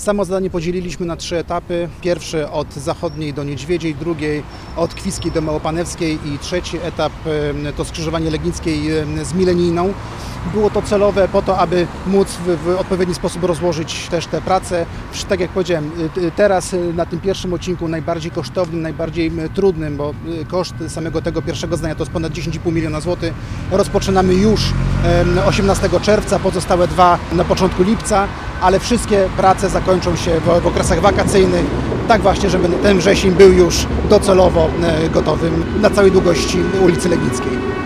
Samo zadanie podzieliliśmy na 3 etapy. Pierwszy od Zachodniej do Niedźwiedziej, drugiej od Kwiskiej do Małopanewskiej i trzeci etap to skrzyżowanie Legnickiej z Milenijną. Było to celowe po to, aby móc w odpowiedni sposób rozłożyć też te prace. Tak jak powiedziałem, teraz na tym pierwszym odcinku najbardziej kosztownym, najbardziej trudnym, bo koszt samego tego pierwszego zdania to jest ponad 10,5 miliona złotych. Rozpoczynamy już 18 czerwca, pozostałe 2 na początku lipca, ale wszystkie prace zakończą się w okresach wakacyjnych, tak właśnie, żeby ten wrzesień był już docelowo gotowym na całej długości ulicy Legnickiej.